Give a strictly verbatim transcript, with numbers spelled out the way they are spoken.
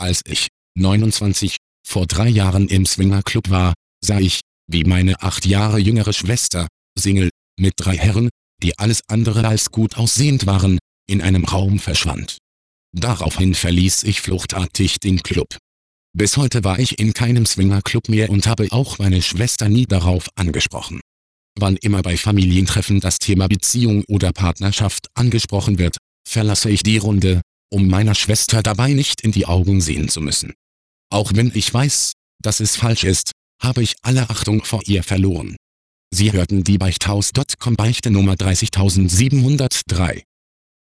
Als ich, neunundzwanzig, vor drei Jahren im Swingerclub war, sah ich, wie meine acht Jahre jüngere Schwester, Single, mit drei Herren, die alles andere als gut aussehend waren, in einem Raum verschwand. Daraufhin verließ ich fluchtartig den Club. Bis heute war ich in keinem Swingerclub mehr und habe auch meine Schwester nie darauf angesprochen. Wann immer bei Familientreffen das Thema Beziehung oder Partnerschaft angesprochen wird, verlasse ich die Runde, um meiner Schwester dabei nicht in die Augen sehen zu müssen. Auch wenn ich weiß, dass es falsch ist, habe ich alle Achtung vor ihr verloren. Sie hörten die Beichthaus Punkt com Beichte Nummer dreißigtausendsiebenhundertdrei.